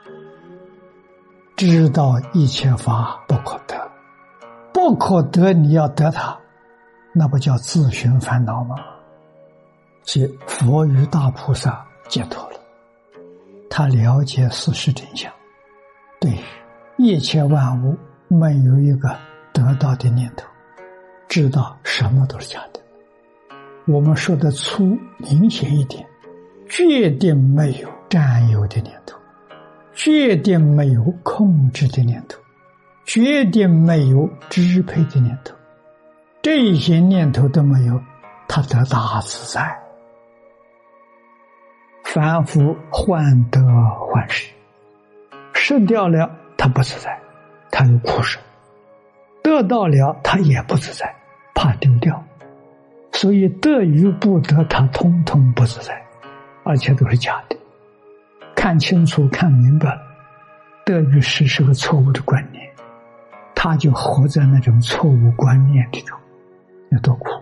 知道一切法不可得，不可得你要得它，那不叫自寻烦恼吗？所以佛与大菩萨解脱了，他了解事实真相，对于一切万物没有一个得到的念头，知道什么都是假的。我们说的粗明显一点，决定没有占有的念头，决定没有控制的念头，决定没有支配的念头，这些念头都没有，他得大自在。凡夫患得患失，失掉了他不自在，他有苦受；得到了他也不自在，怕丢掉。所以得与不得他通通不自在，而且都是假的。看清楚看明白了，得与失是个错误的观念，他就活在那种错误观念里头，有多苦。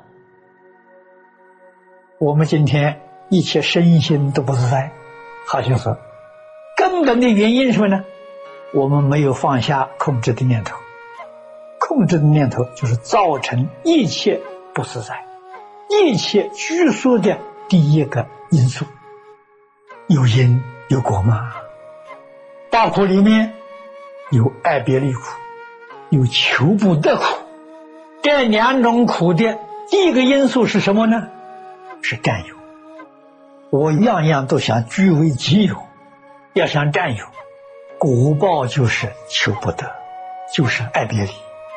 我们今天一切身心都不自在，好像说根本的原因是什么呢？我们没有放下控制的念头，控制的念头就是造成一切不自在，一切拘束的第一个因素。有因有果嘛，大苦里面有爱别离苦，有求不得苦。这两种苦的第一个因素是什么呢？是占有。我样样都想据为己有，要想占有，果报就是求不得，就是爱别离。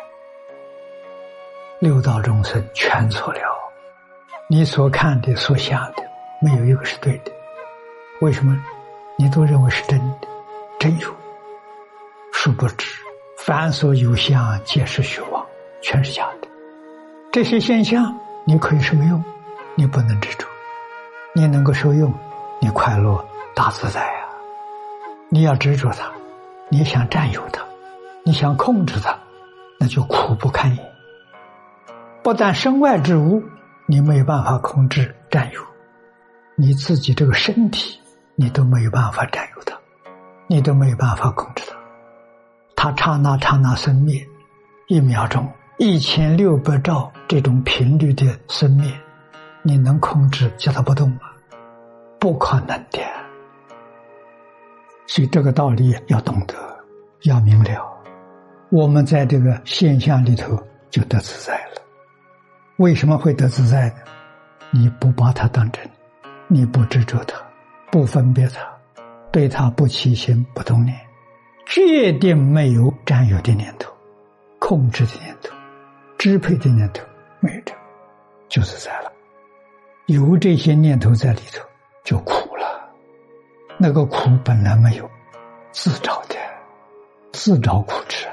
六道众生全错了，你所看的所想的没有一个是对的。为什么？你都认为是真的，真有。殊不知凡所有相皆是虚妄，全是假的。这些现象你可以受用，你不能执着。你能够受用，你快乐大自在啊。你要执着它，你想占有它，你想控制它，那就苦不堪言。不但身外之物你没有办法控制占有，你自己这个身体你都没有办法占有它，你都没有办法控制它。它刹那刹那生灭，1秒钟1600兆这种频率的生灭，你能控制叫它不动吗？不可能的。所以这个道理要懂得，要明了。我们在这个现象里头就得自在了。为什么会得自在呢？你不把它当真，你不执着它，不分别它，对它不起心不动念，决定没有占有的念头，控制的念头，支配的念头，没有，就自在了。有这些念头在里头就苦了，那个苦本来没有，自找的，自找苦吃。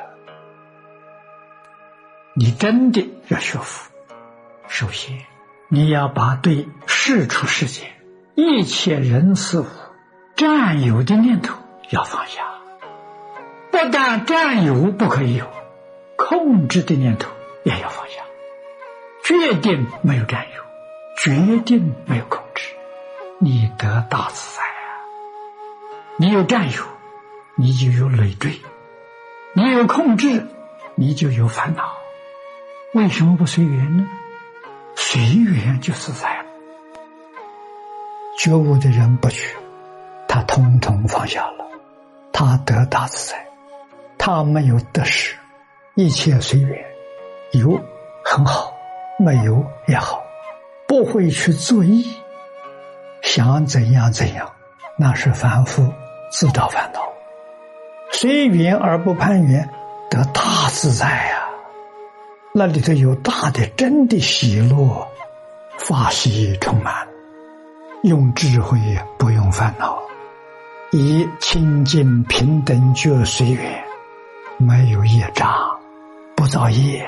你真的要学佛，首先你要把对世出世间一切人事物占有的念头要放下。不但占有不可以有，控制的念头也要放下。决定没有占有，决定没有控制，你得大自在啊。你有占有，你就有累赘；你有控制，你就有烦恼。为什么不随缘呢？随缘就自在了。觉悟的人不去，他统统放下了，他得大自在，他没有得失，一切随缘，有很好，没有也好，不会去作意，想怎样怎样，那是凡夫自找烦恼。随缘而不攀缘，得大自在啊。那里头有大的真的喜乐，法喜充满，用智慧不用烦恼，以清净平等觉随缘，没有业障，不造业。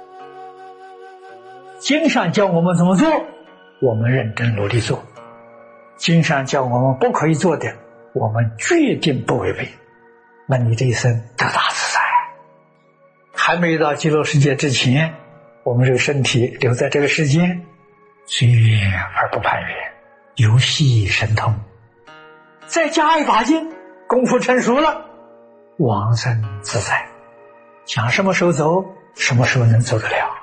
经上教我们怎么做，我们认真努力做。经上教我们不可以做的，我们决定不违背。那你这一生得大自在。还没到极乐世界之前，我们这个身体留在这个世间，随缘而不攀缘，游戏神通。再加一把劲， 功夫成熟了，往生自在，想什么时候走，什么时候能走得了。